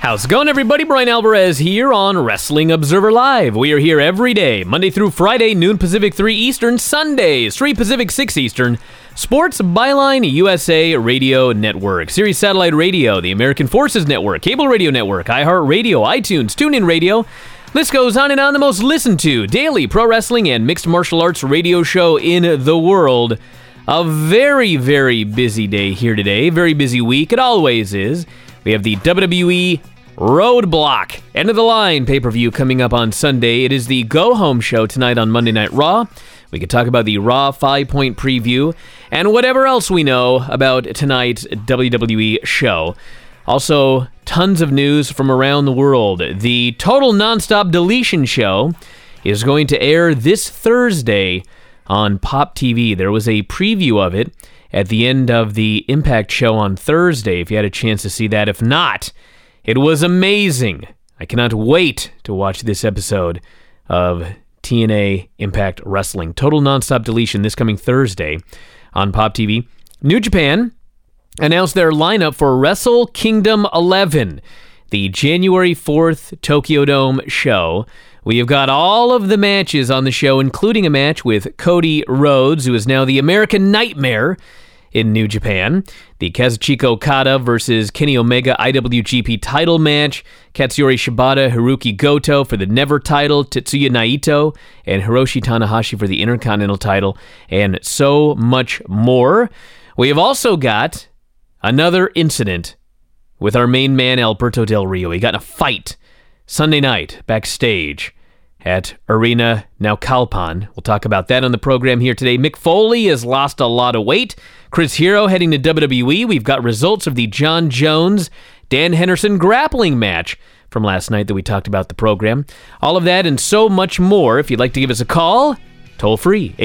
How's it going, everybody? Brian Alvarez here on Wrestling Observer Live. We are here every day, Monday through Friday, noon Pacific, 3 Eastern, Sundays, 3 Pacific, 6 Eastern. Sports Byline USA Radio Network, Sirius Satellite Radio, the American Forces Network, Cable Radio Network, iHeartRadio, iTunes, TuneIn Radio. List goes on and on. The most listened to daily pro wrestling and mixed martial arts radio show in the world. A very, very busy day here today. Very busy week. It always is. We have the WWE Roadblock End of the Line pay-per-view coming up on Sunday. It is the go-home show tonight on Monday Night Raw. We could talk about the Raw 5-point preview and whatever else we know about tonight's WWE show. Also, tons of news from around the world. The Total Nonstop Deletion show is going to air this Thursday on Pop TV. There was a preview of it at the end of the Impact show on Thursday, if you had a chance to see that. If not, it was amazing. I cannot wait to watch this episode of TNA Impact Wrestling. Total Nonstop Deletion this coming Thursday on Pop TV. New Japan announced their lineup for Wrestle Kingdom 11, the January 4th Tokyo Dome show. We have got all of the matches on the show, including a match with Cody Rhodes, who is now the American Nightmare in New Japan. The Kazuchika Okada versus Kenny Omega IWGP title match. Katsuyori Shibata, Hiroki Goto for the Never title. Tetsuya Naito and Hiroshi Tanahashi for the Intercontinental title. And so much more. We have also got another incident with our main man, Alberto Del Rio. He got in a fight Sunday night backstage at Arena Naucalpan. We'll talk about that on the program here today. Mick Foley has lost a lot of weight. Chris Hero heading to WWE. We've got results of the John Jones, Dan Henderson grappling match from last night that we talked about the program. All of that and so much more. If you'd like to give us a call, toll free,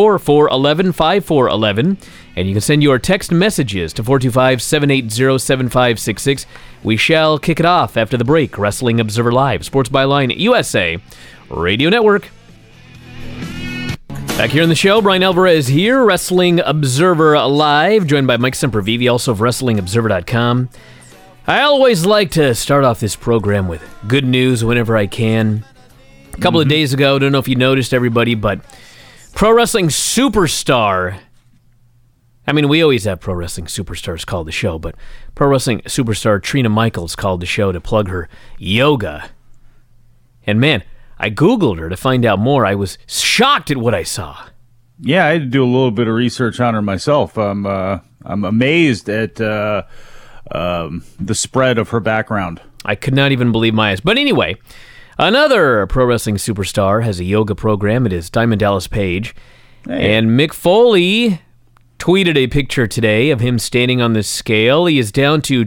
844-411-5411. And you can send your text messages to 425-780-7566. We shall kick it off after the break. Wrestling Observer Live, Sports Byline USA Radio Network. Back here on the show, Brian Alvarez here, Wrestling Observer Live, joined by Mike Sempervive, also of WrestlingObserver.com. I always like to start off this program with good news whenever I can. A couple of days ago, don't know if you noticed, everybody, but Pro Wrestling Superstar, I mean, we always have Pro Wrestling Superstars call the show, but Pro Wrestling Superstar Trina Michaels called the show to plug her yoga. And man, I Googled her to find out more. I was shocked at what I saw. Yeah, I had to do a little bit of research on her myself. I'm amazed at the spread of her background. I could not even believe my eyes. But anyway, another Pro Wrestling Superstar has a yoga program. It is Diamond Dallas Page. Hey. And Mick Foley tweeted a picture today of him standing on the scale. He is down to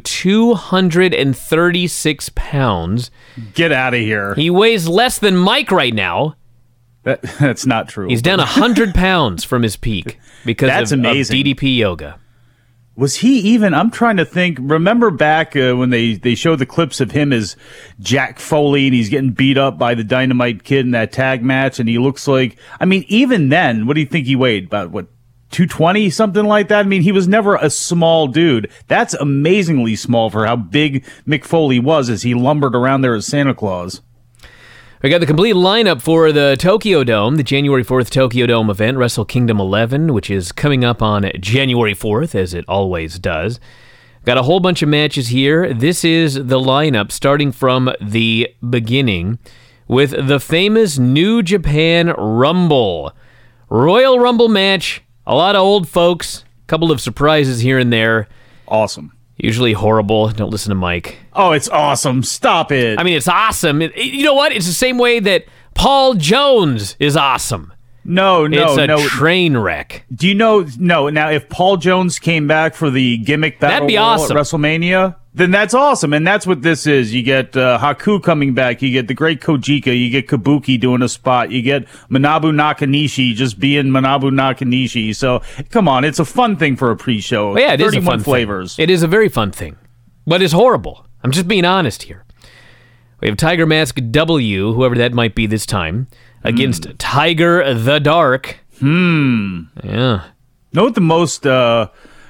236 pounds. Get out of here. He weighs less than Mike right now. That's not true. He's down 100 pounds from his peak because of DDP yoga. Was he even, I'm trying to think, remember back when they showed the clips of him as Jack Foley and he's getting beat up by the Dynamite Kid in that tag match and he looks like, I mean, even then, what do you think he weighed? About, 220, something like that? I mean, he was never a small dude. That's amazingly small for how big Mick Foley was as he lumbered around there as Santa Claus. We got the complete lineup for the Tokyo Dome, the January 4th Tokyo Dome event, Wrestle Kingdom 11, which is coming up on January 4th, as it always does. Got a whole bunch of matches here. This is the lineup starting from the beginning with the famous New Japan Rumble. Royal Rumble match. A lot of old folks, a couple of surprises here and there. Awesome. Usually horrible. Don't listen to Mike. Oh, it's awesome. Stop it. I mean, it's awesome. You know what? It's the same way that Paul Jones is awesome. No. It's a train wreck. Do you know? No. Now, if Paul Jones came back for the gimmick battle that'd be awesome. At WrestleMania, then that's awesome. And that's what this is. You get Haku coming back. You get the great Kojika. You get Kabuki doing a spot. You get Manabu Nakanishi just being Manabu Nakanishi. So, come on. It's a fun thing for a pre-show. Well, yeah, it is a fun flavors. Thing. It is a very fun thing. But it's horrible. I'm just being honest here. We have Tiger Mask W, whoever that might be this time, against Tiger the Dark. Yeah. Know what the most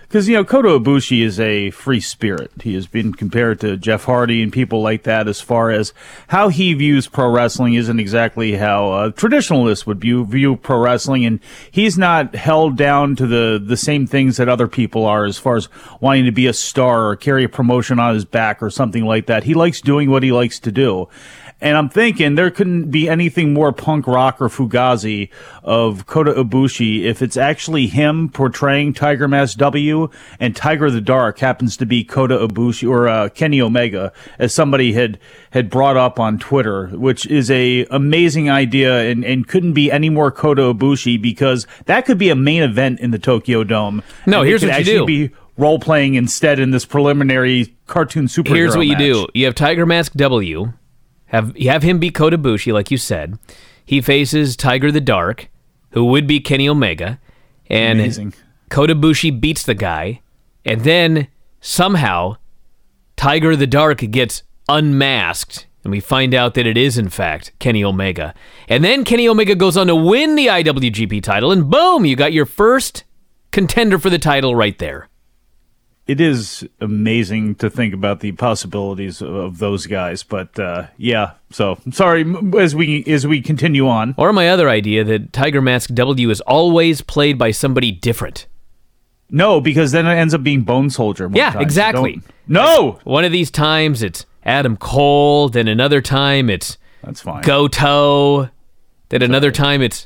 because Kota Ibushi is a free spirit. He has been compared to Jeff Hardy and people like that as far as how he views pro wrestling isn't exactly how traditionalists would view pro wrestling, and he's not held down to the same things that other people are as far as wanting to be a star or carry a promotion on his back or something like that. He likes doing what he likes to do. And I'm thinking there couldn't be anything more punk rock or Fugazi of Kota Ibushi if it's actually him portraying Tiger Mask W and Tiger the Dark happens to be Kota Ibushi or Kenny Omega, as somebody had brought up on Twitter, which is a amazing idea and couldn't be any more Kota Ibushi, because that could be a main event in the Tokyo Dome. No, here's what you do. Be role-playing instead in this preliminary cartoon superhero Here's what match. you do. You have Tiger Mask W. You have him beat Kota Ibushi, like you said. He faces Tiger the Dark, who would be Kenny Omega. And Amazing. Kota Ibushi beats the guy. And then, somehow, Tiger the Dark gets unmasked. And we find out that it is, in fact, Kenny Omega. And then Kenny Omega goes on to win the IWGP title. And boom, you got your first contender for the title right there. It is amazing to think about the possibilities of those guys, but yeah. So sorry, as we continue on. Or my other idea that Tiger Mask W is always played by somebody different. No, because then it ends up being Bone Soldier. Yeah, time. exactly. No, One of these times it's Adam Cole, then another time it's that's fine. Goto, then another time it's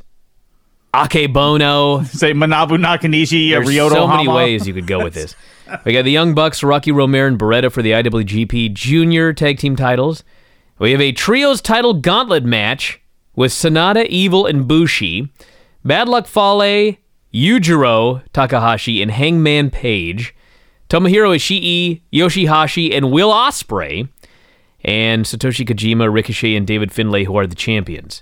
Akebono. Say Manabu Nakanishi, There's Ryoto so many Hama. ways you could go with this. We got the Young Bucks, Rocky Romero and Beretta for the IWGP Junior Tag Team titles. We have a Trios title gauntlet match with Sonata, Evil, and Bushi. Bad Luck Fale, Yujiro Takahashi, and Hangman Page. Tomohiro Ishii, Yoshihashi, and Will Ospreay. And Satoshi Kojima, Ricochet, and David Finlay, who are the champions.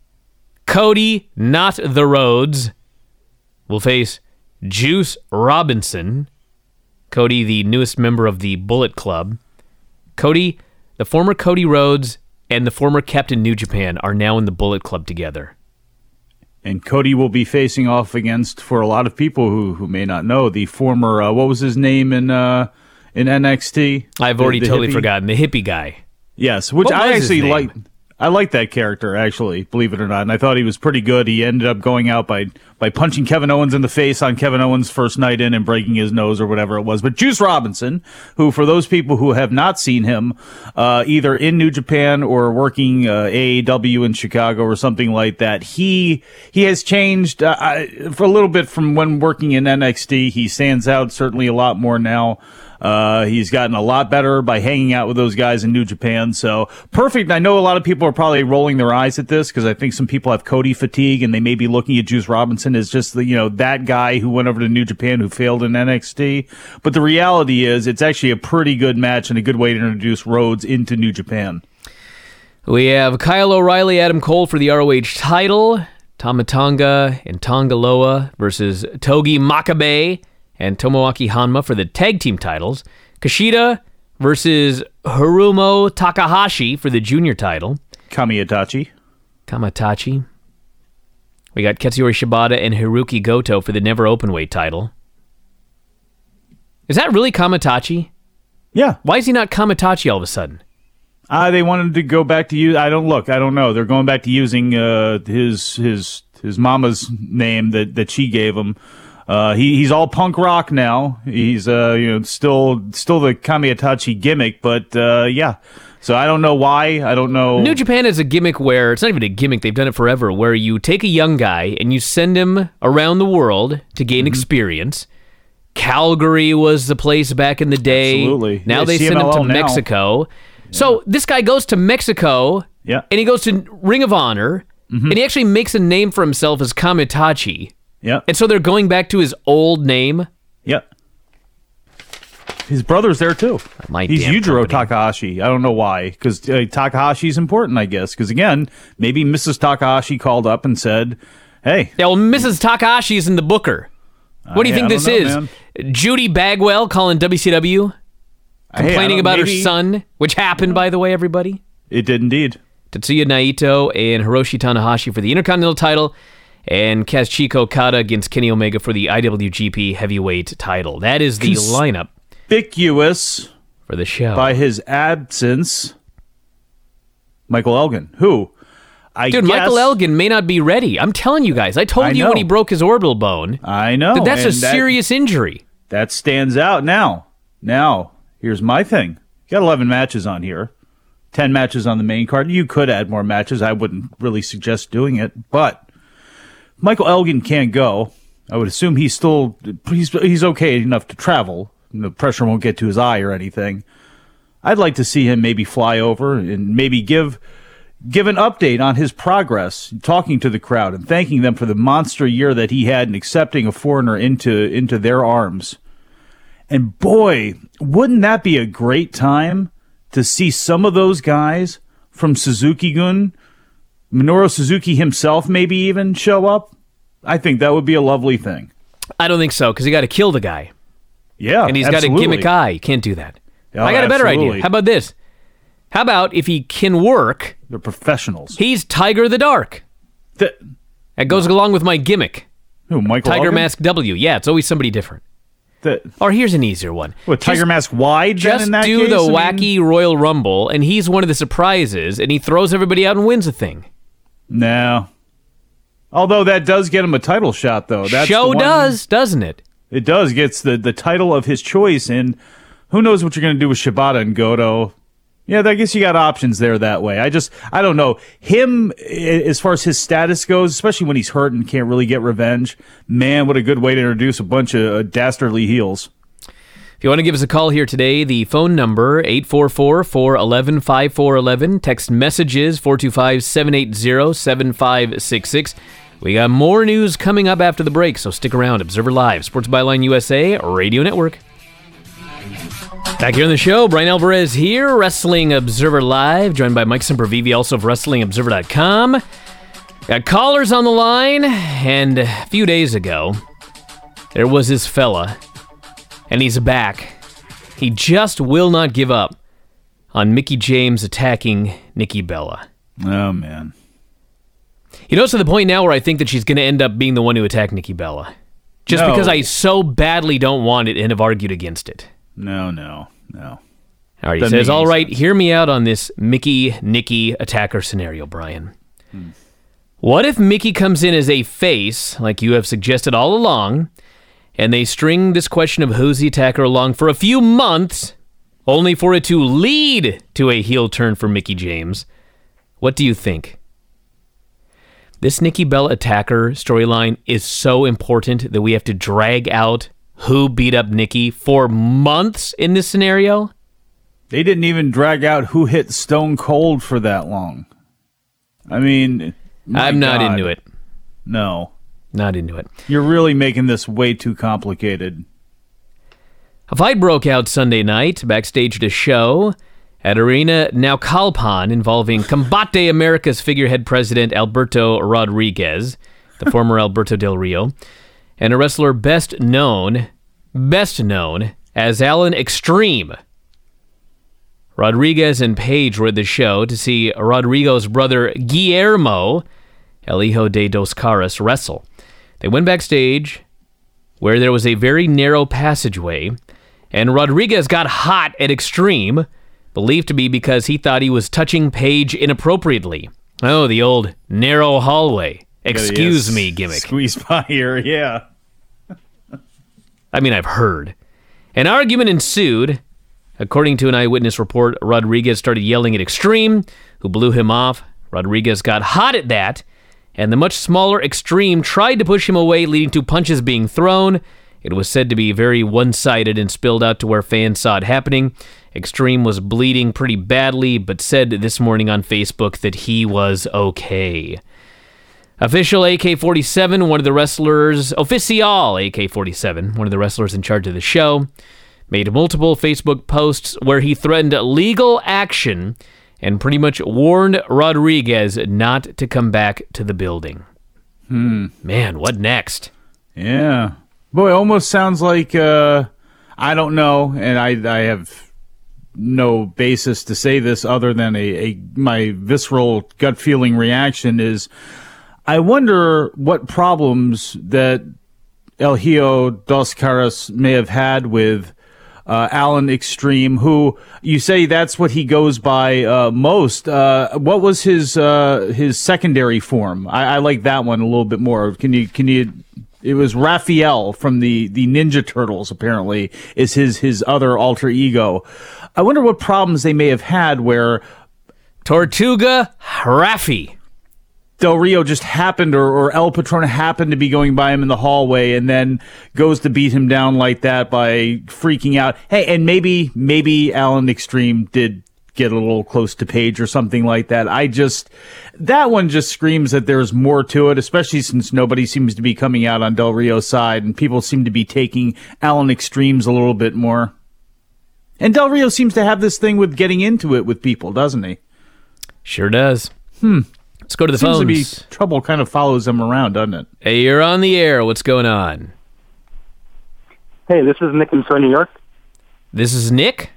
Cody, not the Rhodes, will face Juice Robinson. Cody, the newest member of the Bullet Club. Cody, the former Cody Rhodes, and the former Captain New Japan are now in the Bullet Club together. And Cody will be facing off against, for a lot of people who may not know, the former what was his name in NXT? I've already totally hippie? forgotten. The hippie guy. Yes, which What I was his actually name? liked. I liked that character, actually, believe it or not, and I thought he was pretty good. He ended up going out by punching Kevin Owens in the face on Kevin Owens' first night in and breaking his nose or whatever it was. But Juice Robinson, who, for those people who have not seen him, either in New Japan or working AAW in Chicago or something like that, he has changed for a little bit from when working in NXT. He stands out certainly a lot more now. He's gotten a lot better by hanging out with those guys in New Japan. So perfect. I know a lot of people are probably rolling their eyes at this because I think some people have Cody fatigue and they may be looking at Juice Robinson as just that guy who went over to New Japan who failed in NXT. But the reality is it's actually a pretty good match and a good way to introduce Rhodes into New Japan. We have Kyle O'Reilly, Adam Cole for the ROH title. Tama Tonga and Tonga Loa versus Togi Makabe and Tomoaki Hanma for the tag team titles. Kushida versus Hiromu Takahashi for the junior title. Kamitachi. We got Katsuyori Shibata and Hiroki Goto for the never openweight title. Is that really Kamitachi? Yeah. Why is he not Kamitachi all of a sudden? They wanted to go back to use. I don't know. They're going back to using his mama's name that she gave him. He's all punk rock now. He's still the Kamitachi gimmick, but yeah. So I don't know why. I don't know. New Japan is a gimmick where it's not even a gimmick. They've done it forever. Where you take a young guy and you send him around the world to gain experience. Calgary was the place back in the day. Absolutely. Now Yeah, they send him to CMLL now. Mexico. So this guy goes to Mexico. Yeah. And he goes to Ring of Honor. And he actually makes a name for himself as Kamitachi. Yeah. And so they're going back to his old name. Yeah. His brother's there too. My He's damn Yujiro company. Takahashi. I don't know why, because Takahashi's important, I guess. Because again, maybe Mrs. Takahashi called up and said, "Hey, Yeah, well, Mrs. Takahashi is in the booker. What do you I think don't this know, is? man. Judy Bagwell calling WCW? Complaining about her son, which happened, by the way, everybody. It did indeed. Tetsuya Naito and Hiroshi Tanahashi for the Intercontinental title. and Kazuchika Okada against Kenny Omega for the IWGP Heavyweight title. That is the lineup. Conspicuous for the show. By his absence, Michael Elgin, who I guess... Michael Elgin may not be ready. I'm telling you guys. I told you when he broke his orbital bone. I know. That's a serious injury. That stands out now. Now, here's my thing. You got 11 matches on here. 10 matches on the main card. You could add more matches. I wouldn't really suggest doing it. But Michael Elgin can't go. I would assume he's okay enough to travel. The pressure won't get to his eye or anything. I'd like to see him maybe fly over and maybe give an update on his progress, talking to the crowd and thanking them for the monster year that he had in accepting a foreigner into their arms. And boy, wouldn't that be a great time to see some of those guys from Suzuki-gun, Minoru Suzuki himself maybe even show up? I think that would be a lovely thing. I don't think so, because you got to kill the guy. Yeah, and he's got a gimmick eye. You can't do that. Oh, I got a better idea. How about this? How about if he can work... They're professionals. He's Tiger the Dark. That goes along with my gimmick. Who, Michael Tiger Elgin? Mask W. Yeah, it's always somebody different. Or here's an easier one. What, Tiger Mask Wide? Just in that do case? the wacky Royal Rumble, and he's one of the surprises, and he throws everybody out and wins a thing. No. Although that does get him a title shot, though. That's does, doesn't it? It does. Gets the title of his choice, and who knows what you're going to do with Shibata and Goto. Yeah, I guess you got options there that way. I don't know. Him, as far as his status goes, especially when he's hurt and can't really get revenge, man, what a good way to introduce a bunch of dastardly heels. If you want to give us a call here today, the phone number, 844-411-5411. Text messages, 425-780-7566. We got more news coming up after the break, so stick around. Observer Live, Sports Byline USA, Radio Network. Back here on the show, Brian Alvarez here, Wrestling Observer Live, joined by Mike Sempervive, also of WrestlingObserver.com. Got callers on the line, and a few days ago, there was this fella, and he's back. He just will not give up on Mickie James attacking Nikki Bella. Oh, man. You know, it's to the point now where I think that she's going to end up being the one who attacked Nikki Bella. Just because I so badly don't want it and have argued against it. No. All right, he says, all right, hear me out on this Nikki attacker scenario, Brian. What if Mickie comes in as a face, like you have suggested all along, and they string this question of who's the attacker along for a few months, only for it to lead to a heel turn for Mickie James? What do you think? This Nikki Bella attacker storyline is so important that we have to drag out who beat up Nikki for months in this scenario? They didn't even drag out who hit Stone Cold for that long. I mean, I'm not into it. No. Not into it. You're really making this way too complicated. A fight broke out Sunday night backstage at a show at Arena Naucalpan involving Combate America's figurehead president Alberto Rodriguez, the former Alberto Del Rio, and a wrestler best known as Alan Extreme. Rodriguez and Page were at the show to see Rodrigo's brother Guillermo, El Hijo de Dos Caras, wrestle. They went backstage, where there was a very narrow passageway, and Rodriguez got hot at Extreme, believed to be because he thought he was touching Page inappropriately. Oh, the old narrow hallway. Excuse me gimmick. Squeeze by here, yeah. I mean, I've heard. An argument ensued. According to an eyewitness report, Rodriguez started yelling at Extreme, who blew him off. Rodriguez got hot at that, and the much smaller Extreme tried to push him away, leading to punches being thrown. It was said to be very one-sided and spilled out to where fans saw it happening. Extreme was bleeding pretty badly, but said this morning on Facebook that he was okay. Official AK-47, one of the wrestlers, Oficial AK-47, one of the wrestlers in charge of the show, made multiple Facebook posts where he threatened legal action and pretty much warned Rodriguez not to come back to the building. Man, what next? Yeah. Boy, almost sounds like, I don't know, and I have no basis to say this other than my visceral gut feeling reaction is, I wonder what problems that El Hijo Dos Caras may have had with Alan Extreme, who you say that's what he goes by most. What was his secondary form? I like that one a little bit more. Can you? It was Raphael from the Ninja Turtles. Apparently, is his other alter ego. I wonder what problems they may have had where Tortuga Raffi. Del Rio just happened, or El Patron happened to be going by him in the hallway and then goes to beat him down like that by freaking out. Hey, and maybe Alan Extreme did get a little close to Paige or something like that. That one just screams that there's more to it, especially since nobody seems to be coming out on Del Rio's side and people seem to be taking Alan Extremes a little bit more. And Del Rio seems to have this thing with getting into it with people, doesn't he? Sure does. Let's go to the Seems phones. to be trouble kind of follows him around, doesn't it? Hey, you're on the air. What's going on? Hey, this is Nick in Troy, New York. This is Nick?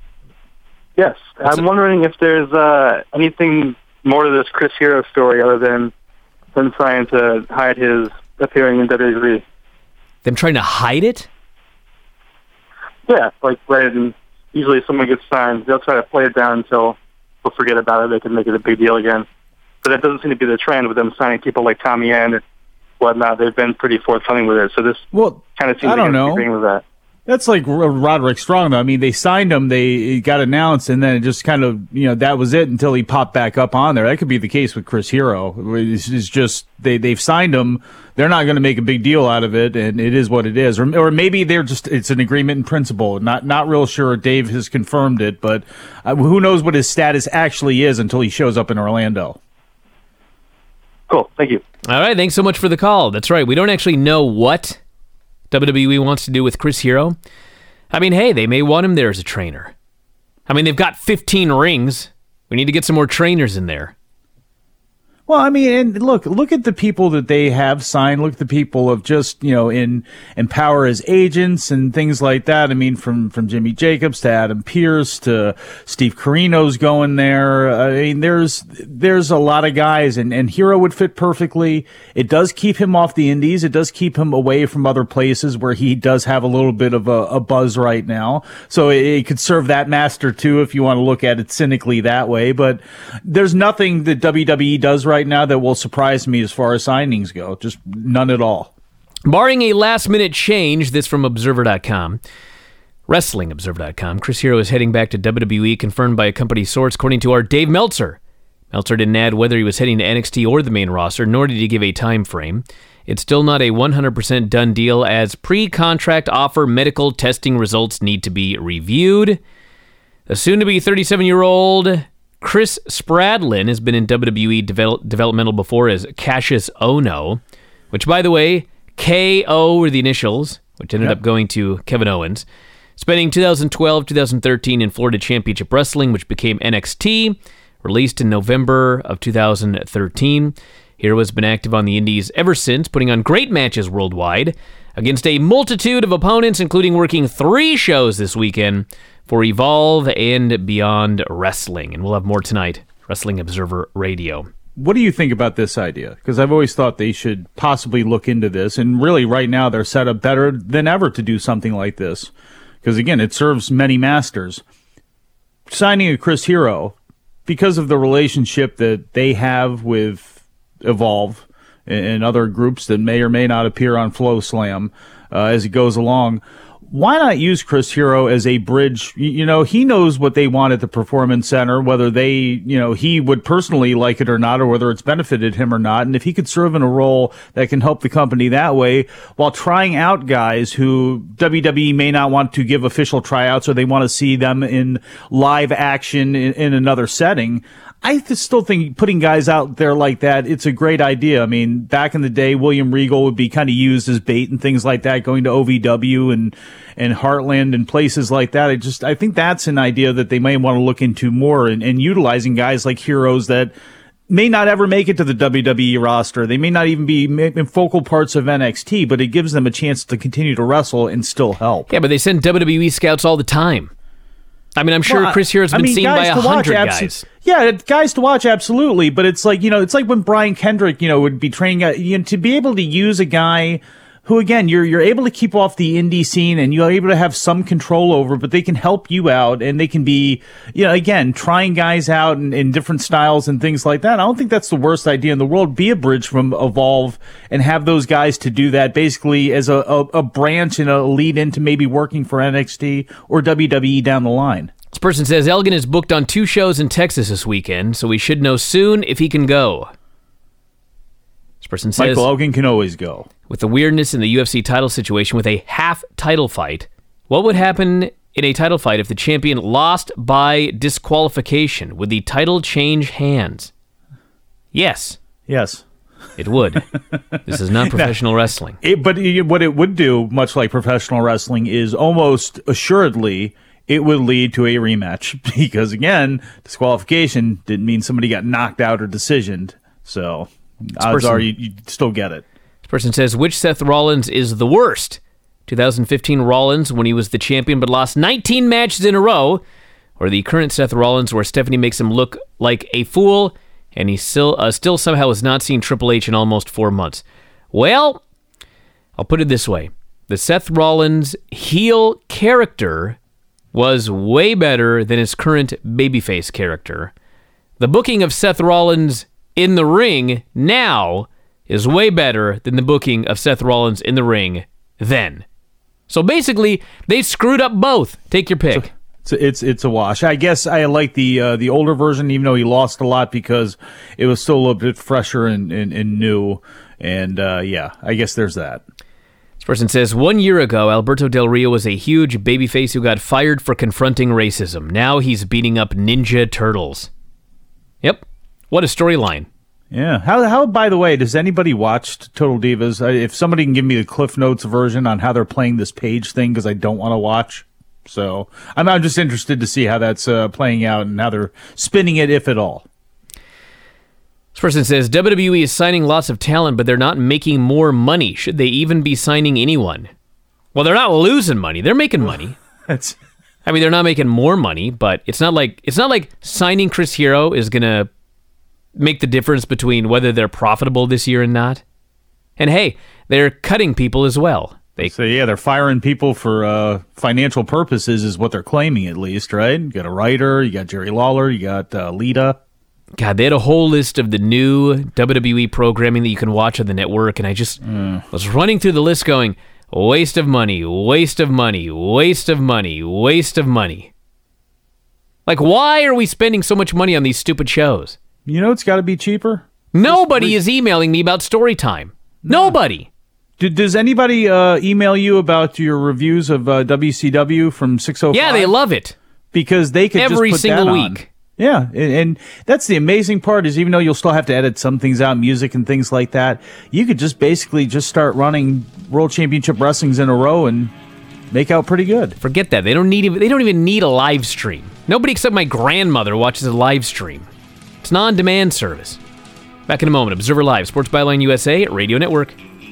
Yes. I'm wondering if there's anything more to this Chris Hero story other than them trying to hide his appearing in WWE. Them trying to hide it? Yeah, like when usually someone gets signed, they'll try to play it down until they'll forget about it. They can make it a big deal again. But that doesn't seem to be the trend with them signing people like Tommy End and whatnot. They've been pretty forthcoming with it. So this kind of seems like agreeing with that. That's like Roderick Strong, though. I mean, they signed him, it got announced, and then it just kind of, that was it until he popped back up on there. That could be the case with Chris Hero. It's just they've signed him. They're not going to make a big deal out of it, and it is what it is. Or maybe it's an agreement in principle. Not real sure. Dave has confirmed it, but who knows what his status actually is until he shows up in Orlando. Cool. Thank you. All right. Thanks so much for the call. That's right. We don't actually know what WWE wants to do with Chris Hero. I mean, hey, they may want him there as a trainer. I mean, they've got 15 rings. We need to get some more trainers in there. Well, I mean, and look at the people that they have signed. Look at the people of just, in Empower as agents and things like that. I mean, from Jimmy Jacobs to Adam Pearce to Steve Corino's going there. I mean, there's a lot of guys, and Hero would fit perfectly. It does keep him off the indies. It does keep him away from other places where he does have a little bit of a buzz right now. So it could serve that master too, if you want to look at it cynically that way. But there's nothing that WWE does right now that will surprise me as far as signings go. Just none at all. Barring a last-minute change, this from Observer.com. WrestlingObserver.com. Chris Hero is heading back to WWE, confirmed by a company source, according to our Dave Meltzer. Meltzer didn't add whether he was heading to NXT or the main roster, nor did he give a time frame. It's still not a 100% done deal, as pre-contract offer medical testing results need to be reviewed. The soon-to-be 37-year-old Chris Spradlin has been in WWE developmental before as Cassius Ohno, which, by the way, KO were the initials, which ended up going to Kevin Owens. Spending 2012-2013 in Florida Championship Wrestling, which became NXT, released in November of 2013. Hero has been active on the indies ever since, putting on great matches worldwide against a multitude of opponents, including working 3 shows this weekend for Evolve and Beyond Wrestling. And we'll have more tonight, Wrestling Observer Radio. What do you think about this idea? Because I've always thought they should possibly look into this, and really right now they're set up better than ever to do something like this. Because again, it serves many masters. Signing a Chris Hero, because of the relationship that they have with Evolve and other groups that may or may not appear on Flow Slam as it goes along, why not use Chris Hero as a bridge? He knows what they want at the Performance Center, whether he would personally like it or not, or whether it's benefited him or not. And if he could serve in a role that can help the company that way while trying out guys who WWE may not want to give official tryouts, or they want to see them in live action in another setting, I still think putting guys out there like that, it's a great idea. I mean, back in the day, William Regal would be kind of used as bait and things like that, going to OVW and Heartland and places like that. I think that's an idea that they may want to look into more, and utilizing guys like Heroes that may not ever make it to the WWE roster. They may not even be in focal parts of NXT, but it gives them a chance to continue to wrestle and still help. Yeah, but they send WWE scouts all the time. I mean, I'm sure Chris Hero's been seen by 100 guys. Yeah, guys to watch, absolutely. But it's like, it's like when Brian Kendrick, would be training, to be able to use a guy who, again, you're able to keep off the indie scene and you're able to have some control over, but they can help you out and they can be, again, trying guys out in different styles and things like that. I don't think that's the worst idea in the world. Be a bridge from Evolve and have those guys to do that basically as a branch and a lead into maybe working for NXT or WWE down the line. This person says Elgin is booked on 2 shows in Texas this weekend, so we should know soon if he can go. This person says Michael Elgin can always go. With the weirdness in the UFC title situation with a half title fight, what would happen in a title fight if the champion lost by disqualification? Would the title change hands? Yes. Yes. It would. This is not professional wrestling. But what it would do, much like professional wrestling, is almost assuredly it would lead to a rematch. Because, again, disqualification didn't mean somebody got knocked out or decisioned. So odds are you'd still get it. This person says, which Seth Rollins is the worst? 2015 Rollins when he was the champion but lost 19 matches in a row, or the current Seth Rollins where Stephanie makes him look like a fool and he still somehow has not seen Triple H in almost 4 months? Well, I'll put it this way. The Seth Rollins heel character was way better than his current babyface character. The booking of Seth Rollins in the ring now is way better than the booking of Seth Rollins in the ring then. So basically, they screwed up both. Take your pick. It's a wash. I guess I like the older version, even though he lost a lot because it was still a little bit fresher and new. And I guess there's that. This person says, 1 year ago, Alberto Del Rio was a huge babyface who got fired for confronting racism. Now he's beating up Ninja Turtles. Yep. What a storyline. Yeah. How? By the way, does anybody watch Total Divas? If somebody can give me the Cliff Notes version on how they're playing this Page thing, because I don't want to watch. So I'm just interested to see how that's playing out and how they're spinning it, if at all. This person says, WWE is signing lots of talent, but they're not making more money. Should they even be signing anyone? Well, they're not losing money. They're making money. They're not making more money, but it's not like signing Chris Hero is going to make the difference between whether they're profitable this year and not. And hey, they're cutting people as well. They're firing people for financial purposes is what they're claiming, at least, right? You got a writer, you got Jerry Lawler, you got Lita. God, they had a whole list of the new WWE programming that you can watch on the network, and I just was running through the list going, waste of money, waste of money, waste of money, waste of money. Like, why are we spending so much money on these stupid shows? It's got to be cheaper. Nobody is emailing me about story time. No. Nobody. Does anybody email you about your reviews of WCW from 605? Yeah, they love it. Because they could every just put single that week. On. Yeah, and that's the amazing part is even though you'll still have to edit some things out, music and things like that, you could just basically just start running World Championship Wrestlings in a row and make out pretty good. Forget that. They don't even need a live stream. Nobody except my grandmother watches a live stream. It's an on-demand service. Back in a moment. Observer Live, Sports Byline USA, Radio Network.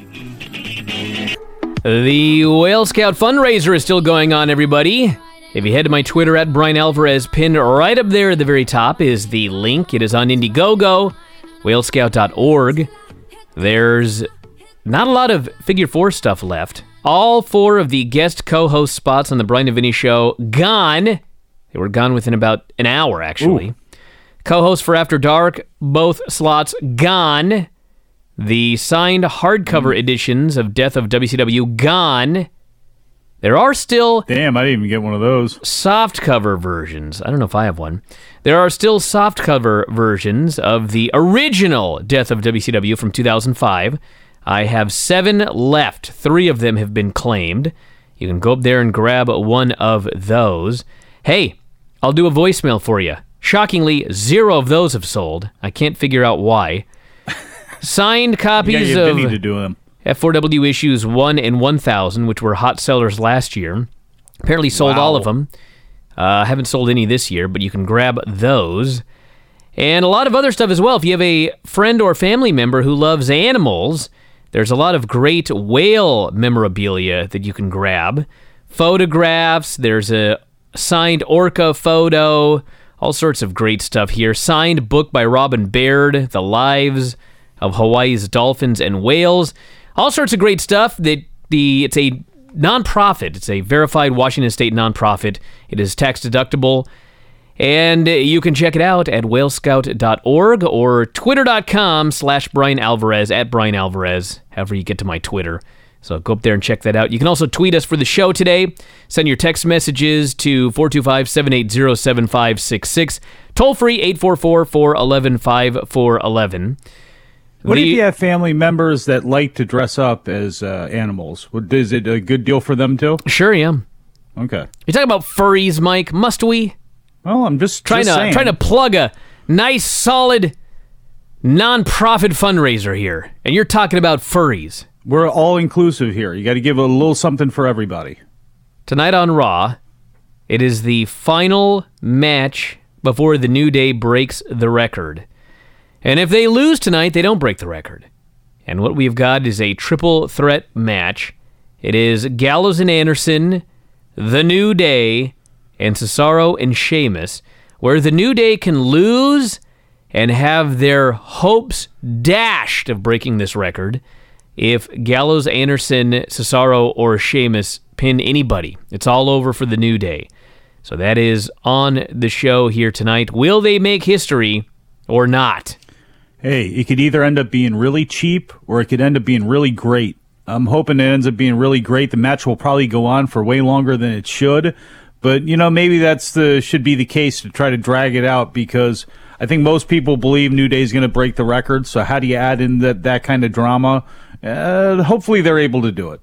The Whale Scout fundraiser is still going on, everybody. If you head to my Twitter at Brian Alvarez, pinned right up there at the very top is the link. It is on Indiegogo, whalescout.org. There's not a lot of Figure 4 stuff left. All 4 of the guest co-host spots on the Brian and Vinny Show gone. They were gone within about an hour, actually. Ooh. Co-host for After Dark, both slots gone. The signed hardcover editions of Death of WCW gone. There are still... Damn, I didn't even get one of those. Softcover versions. I don't know if I have one. There are still softcover versions of the original Death of WCW from 2005. I have 7 left. 3 of them have been claimed. You can go up there and grab one of those. Hey, I'll do a voicemail for you. Shockingly, 0 of those have sold. I can't figure out why. Signed copies of to do them. F4W issues 1 and 1000, which were hot sellers last year. Apparently sold all of them. Haven't sold any this year, but you can grab those. And a lot of other stuff as well. If you have a friend or family member who loves animals, there's a lot of great whale memorabilia that you can grab. Photographs. There's a signed Orca photo, all sorts of great stuff here. Signed book by Robin Baird, The Lives of Hawaii's Dolphins and Whales. All sorts of great stuff. It's a nonprofit. It's a verified Washington State nonprofit. It is tax deductible. And you can check it out at whalescout.org or twitter.com/Brian Alvarez, at Brian Alvarez, however you get to my Twitter. So go up there and check that out. You can also tweet us for the show today. Send your text messages to 425-780-7566. Toll free 844-411-5411. What if you have family members that like to dress up as animals? Is it a good deal for them too? Sure, yeah. Okay. You're talking about furries, Mike. Must we? Well, I'm just trying to plug a nice, solid, non-profit fundraiser here, and you're talking about furries. We're all inclusive here. You got to give a little something for everybody. Tonight on Raw, it is the final match before the New Day breaks the record. And if they lose tonight, they don't break the record. And what we've got is a triple threat match. It is Gallows and Anderson, the New Day, and Cesaro and Sheamus, where the New Day can lose and have their hopes dashed of breaking this record if Gallows, Anderson, Cesaro, or Sheamus pin anybody. It's all over for the New Day. So that is on the show here tonight. Will they make history or not? Hey, it could either end up being really cheap or it could end up being really great. I'm hoping it ends up being really great. The match will probably go on for way longer than it should. But, maybe should be the case to try to drag it out because I think most people believe New Day is going to break the record. So how do you add in that kind of drama? Hopefully they're able to do it.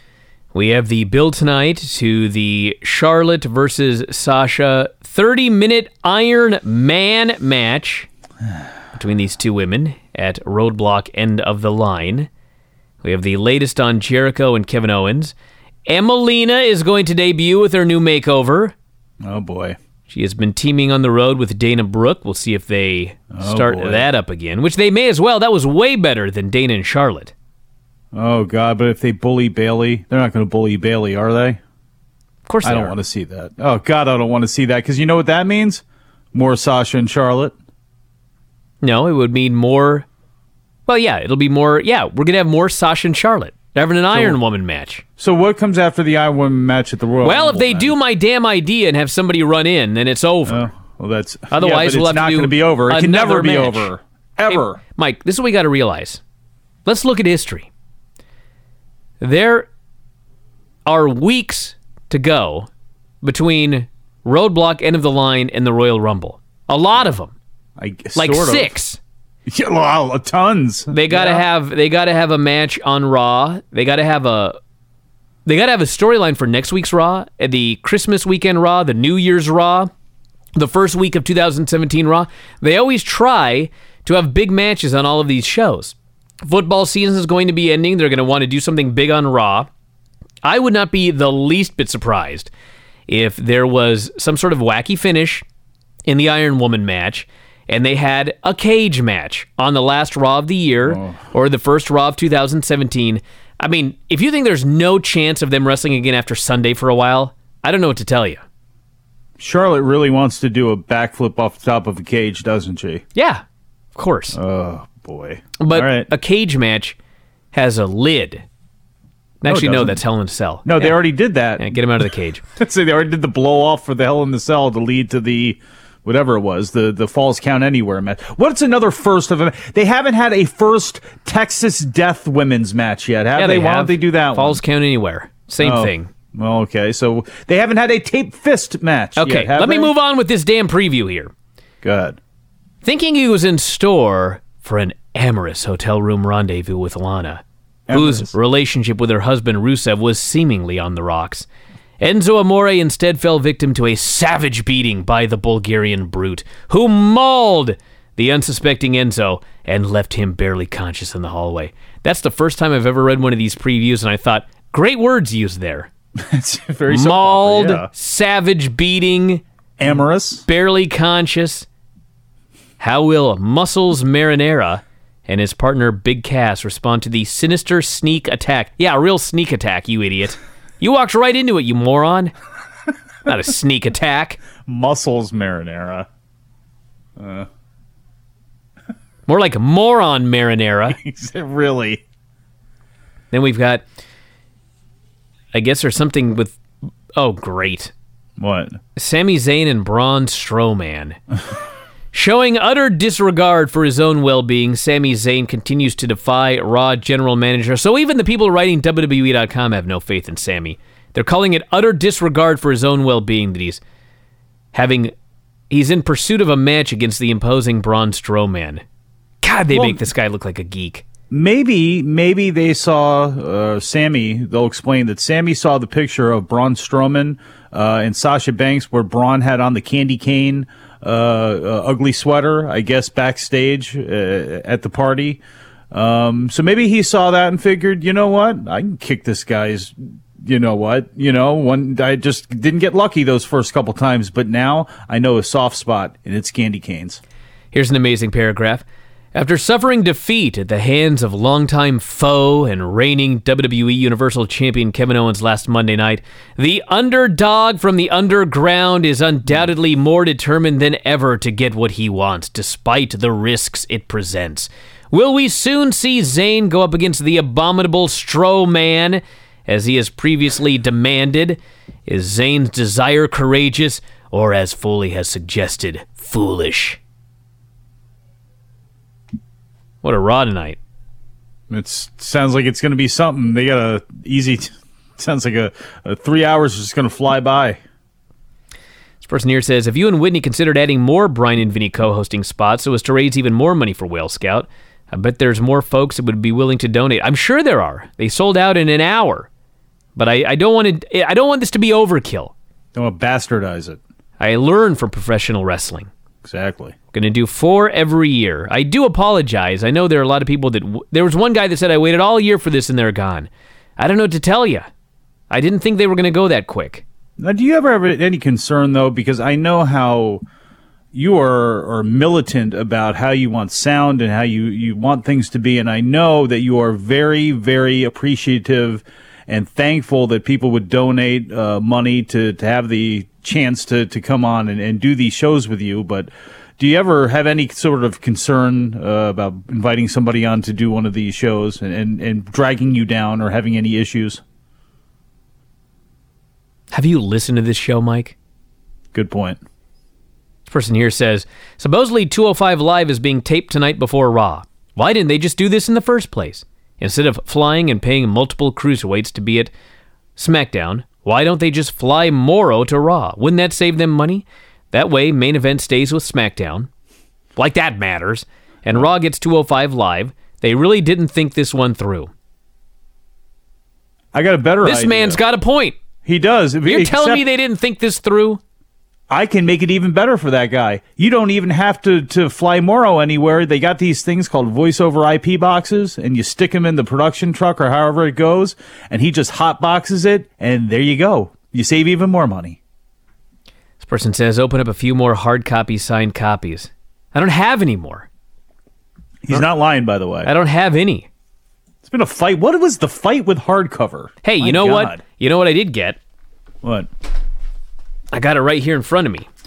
We have the build tonight to the Charlotte versus Sasha 30-minute Iron Man match between these two women at Roadblock End of the Line. We have the latest on Jericho and Kevin Owens. Emelina is going to debut with her new makeover. Oh, boy. She has been teaming on the road with Dana Brooke. We'll see if they start that up again, which they may as well. That was way better than Dana and Charlotte. Oh, God, but if they bully Bayley, they're not going to bully Bayley, are they? Of course they I don't want to see that. Oh, God, I don't want to see that, because you know what that means? More Sasha and Charlotte. No, it would mean more... Well, yeah, it'll be more... Yeah, we're going to have more Sasha and Charlotte. They're having an Iron Woman match. So what comes after the Iron Woman match at the Royal Rumble? Well, if they then? do my damn idea and have somebody run in, then it's over. Well, that's... Otherwise, we'll have to do... It's not going to be over. It can never be over. Ever. Hey, Mike, this is what we got to realize. Let's look at history. There are weeks to go between Roadblock, End of the Line, and the Royal Rumble. A lot of them. Like sort 6. Yeah, well, tons. They gotta have a match on Raw. They gotta have a storyline for next week's Raw, the Christmas weekend Raw, the New Year's Raw, the first week of 2017 Raw. They always try to have big matches on all of these shows. Football season is going to be ending. They're going to want to do something big on Raw. I would not be the least bit surprised if there was some sort of wacky finish in the Iron Woman match, and they had a cage match on the last Raw of the year or the first Raw of 2017. I mean, if you think there's no chance of them wrestling again after Sunday for a while, I don't know what to tell you. Charlotte really wants to do a backflip off the top of a cage, doesn't she? Yeah, of course. Oh, boy. But a cage match has a lid. Actually, no, that's Hell in a Cell. No, they already did that. Yeah, get him out of the cage. So they already did the blow off for the Hell in the Cell to lead to the... whatever it was, the Falls Count Anywhere match. What's another first of them? They haven't had a first Texas Death women's match yet, have they? Why don't they do that Falls Count Anywhere. Same thing. Well, okay, so they haven't had a tape fist match Okay, yet, let me move on with this damn preview here. Go ahead. Thinking he was in store for an amorous hotel room rendezvous with Lana, whose relationship with her husband Rusev was seemingly on the rocks, Enzo Amore instead fell victim to a savage beating by the Bulgarian brute, who mauled the unsuspecting Enzo and left him barely conscious in the hallway. That's the first time I've ever read one of these previews, and I thought, great words used there. It's very mauled, savage beating, amorous, barely conscious. How will Muscles Marinara and his partner Big Cass respond to the sinister sneak attack? Yeah, a real sneak attack, you idiot. You walked right into it, you moron. Not a sneak attack. Muscles marinara. More like moron marinara. Really? Then we've got, I guess there's something with, oh, great. What? Sami Zayn and Braun Strowman. Showing utter disregard for his own well-being, Sami Zayn continues to defy Raw general manager. So even the people writing WWE.com have no faith in Sami. They're calling it utter disregard for his own well-being that he's in pursuit of a match against the imposing Braun Strowman. God, they make this guy look like a geek. Maybe they saw Sami. They'll explain that Sami saw the picture of Braun Strowman and Sasha Banks where Braun had on the candy cane ugly sweater, I guess, backstage at the party. So maybe he saw that and figured, you know what? I can kick this guy's, I just didn't get lucky those first couple times, but now I know a soft spot, and it's candy canes. Here's an amazing paragraph. After suffering defeat at the hands of longtime foe and reigning WWE Universal Champion Kevin Owens last Monday night, the underdog from the underground is undoubtedly more determined than ever to get what he wants, despite the risks it presents. Will we soon see Zayn go up against the abominable Strowman, as he has previously demanded? Is Zayn's desire courageous, or as Foley has suggested, foolish? What a Raw tonight. It sounds like it's going to be something. They got a easy... Sounds like a 3 hours is just going to fly by. This person here says, have you and Whitney considered adding more Brian and Vinny co-hosting spots so as to raise even more money for Whale Scout? I bet there's more folks that would be willing to donate. I'm sure there are. They sold out in an hour. But I don't want this to be overkill. Don't want to bastardize it. I learned from professional wrestling. Exactly. Going to do 4 every year. I do apologize. I know there are a lot of people that... There was one guy that said, I waited all year for this and they're gone. I don't know what to tell you. I didn't think they were going to go that quick. Now, do you ever have any concern, though? Because I know how you are militant about how you want sound and how you want things to be, and I know that you are very, very appreciative and thankful that people would donate money to have the chance to come on and do these shows with you. But do you ever have any sort of concern about inviting somebody on to do one of these shows and dragging you down or having any issues? Have you listened to this show, Mike? Good point. This person here says, supposedly 205 Live is being taped tonight before Raw. Why didn't they just do this in the first place? Instead of flying and paying multiple cruiserweights to be at SmackDown, why don't they just fly Morrow to Raw? Wouldn't that save them money? That way, main event stays with SmackDown. Like that matters. And Raw gets 205 Live. They really didn't think this one through. I got a better idea. This man's got a point. He does. You're telling me they didn't think this through? I can make it even better for that guy. You don't even have to fly Morrow anywhere. They got these things called voice over IP boxes, and you stick them in the production truck or however it goes, and he just hot boxes it, and there you go. You save even more money. This person says, open up a few more hard copy signed copies. I don't have any more. He's not lying, by the way. I don't have any. It's been a fight. What was the fight with hardcover? Hey, you know what? You know what I did get? What? I got it right here in front of me.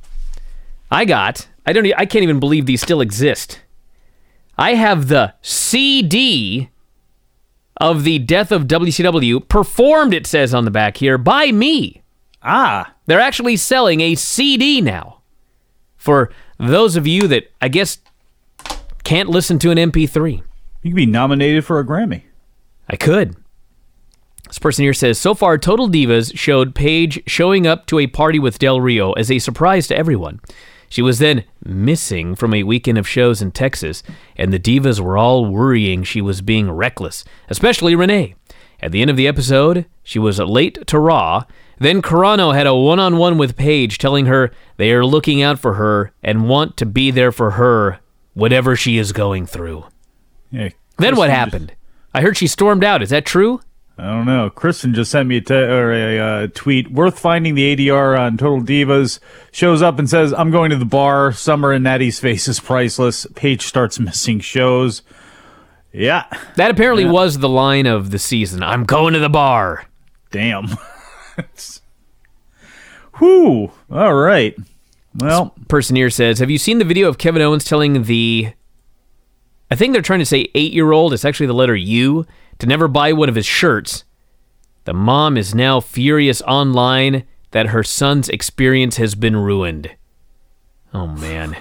I can't even believe these still exist. I have the CD of the Death of WCW, performed, it says on the back here, by me. Ah. They're actually selling a CD now. For those of you that, I guess, can't listen to an MP3. You could be nominated for a Grammy. I could. This person here says, so far, Total Divas showed Paige showing up to a party with Del Rio as a surprise to everyone. She was then missing from a weekend of shows in Texas, and the Divas were all worrying she was being reckless, especially Renee. At the end of the episode, she was late to Raw. Then Carano had a one-on-one with Paige, telling her they are looking out for her and want to be there for her, whatever she is going through. Yeah, then what happened? I heard she stormed out. Is that true? I don't know. Kristen just sent me a tweet. Worth finding the ADR on Total Divas. Shows up and says, I'm going to the bar. Summer and Natty's face is priceless. Paige starts missing shows. Yeah. That apparently was the line of the season. I'm going to the bar. Damn. Whew. All right. Well, person here says, have you seen the video of Kevin Owens telling I think they're trying to say 8-year-old, it's actually the letter U, to never buy one of his shirts? The mom is now furious online that her son's experience has been ruined. Oh, man.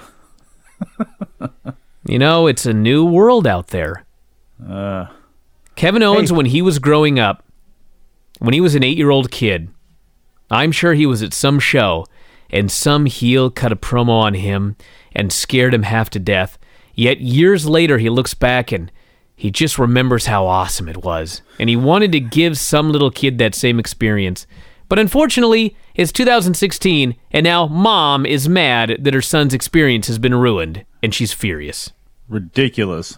It's a new world out there. Kevin Owens, when he was growing up, when he was an 8-year-old kid, I'm sure he was at some show, and some heel cut a promo on him and scared him half to death. Yet years later, he looks back and he just remembers how awesome it was. And he wanted to give some little kid that same experience. But unfortunately, it's 2016, and now Mom is mad that her son's experience has been ruined, and she's furious. Ridiculous.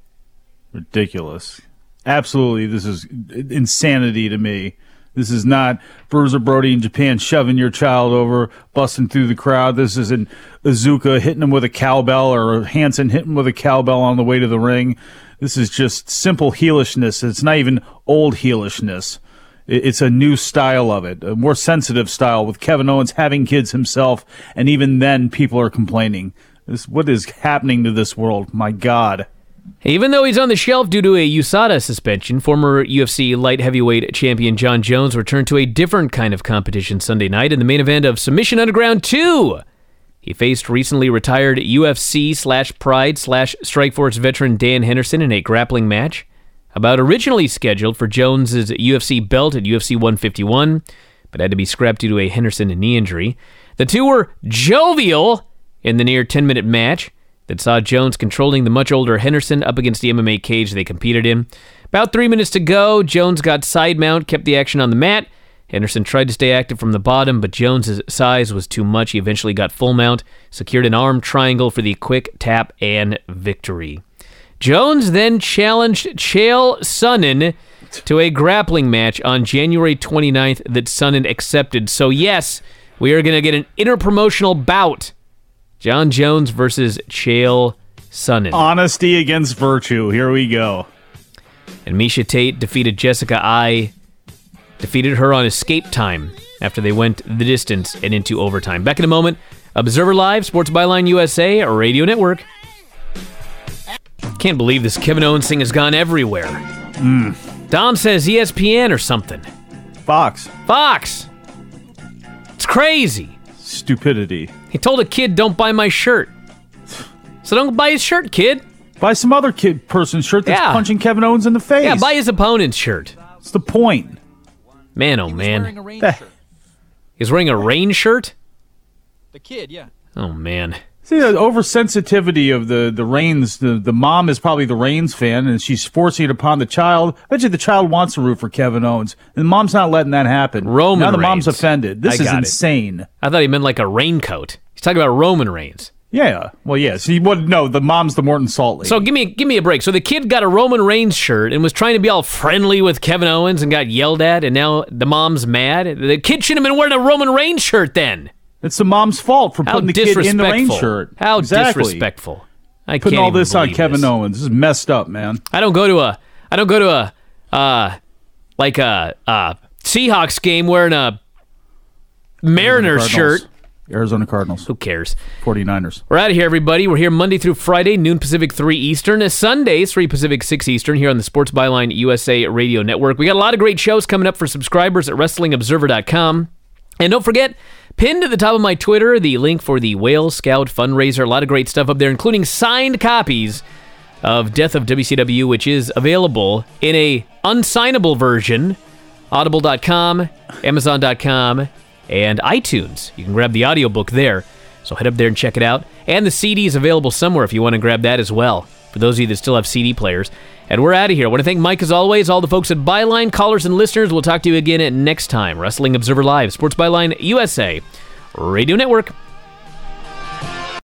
Absolutely, this is insanity to me. This is not Bruiser Brody in Japan shoving your child over, busting through the crowd. This isn't Iizuka hitting him with a cowbell or Hansen hitting him with a cowbell on the way to the ring. This is just simple heelishness. It's not even old heelishness. It's a new style of it, a more sensitive style with Kevin Owens having kids himself, and even then people are complaining. What is happening to this world? My God. Even though he's on the shelf due to a USADA suspension, former UFC light heavyweight champion Jon Jones returned to a different kind of competition Sunday night in the main event of Submission Underground 2. He faced recently retired UFC/Pride/Strikeforce veteran Dan Henderson in a grappling match, about originally scheduled for Jones's UFC belt at UFC 151, but had to be scrapped due to a Henderson knee injury. The two were jovial in the near 10-minute match that saw Jones controlling the much older Henderson up against the MMA cage they competed in. About 3 minutes to go, Jones got side mount, kept the action on the mat. Henderson tried to stay active from the bottom, but Jones' size was too much. He eventually got full mount, secured an arm triangle for the quick tap and victory. Jones then challenged Chael Sonnen to a grappling match on January 29th that Sonnen accepted. So yes, we are going to get an interpromotional bout. Jon Jones versus Chael Sonnen. Honesty against virtue. Here we go. And Miesha Tate defeated Jessica Ai. Defeated her on escape time after they went the distance and into overtime. Back in a moment. Observer Live, Sports Byline USA, Radio Network. Can't believe this Kevin Owens thing has gone everywhere. Dom says ESPN or something. Fox. It's crazy. Stupidity. He told a kid, don't buy my shirt. So don't buy his shirt, kid. Buy some other person's shirt that's punching Kevin Owens in the face. Yeah, buy his opponent's shirt. What's the point? Man, oh man. Wearing a rain shirt. He's wearing a rain shirt? The kid, yeah. Oh, man. See, the oversensitivity of the Reigns, the mom is probably the Reigns fan, and she's forcing it upon the child. I bet you the child wants to root for Kevin Owens, and the mom's not letting that happen. Roman Now the Reigns. mom's offended. This is insane. I thought he meant like a raincoat. He's talking about Roman Reigns. Yeah, well, yes. He wouldn't know. The mom's the Morton Salt lady. So give me a break. So the kid got a Roman Reigns shirt and was trying to be all friendly with Kevin Owens and got yelled at, and now the mom's mad. The kid shouldn't have been wearing a Roman Reigns shirt then. It's the mom's fault for putting the kid in the rain shirt. How disrespectful! I putting can't all this on believe Kevin Owens. This is messed up, man. I don't go to a Seahawks game wearing a Mariners shirt. Arizona Cardinals. Who cares? 49ers. We're out of here, everybody. We're here Monday through Friday, noon Pacific, 3 Eastern. Sundays, 3 Pacific, 6 Eastern, here on the Sports Byline USA Radio Network. We got a lot of great shows coming up for subscribers at WrestlingObserver.com. And don't forget, pinned to the top of my Twitter, the link for the Whale Scout fundraiser. A lot of great stuff up there, including signed copies of Death of WCW, which is available in a unsignable version, Audible.com, Amazon.com, and iTunes. You can grab the audiobook there, so head up there and check it out. And the CD is available somewhere if you want to grab that as well, for those of you that still have CD players. And we're out of here. I want to thank Mike, as always, all the folks at Byline, callers and listeners. We'll talk to you again next time. Wrestling Observer Live, Sports Byline USA Radio Network.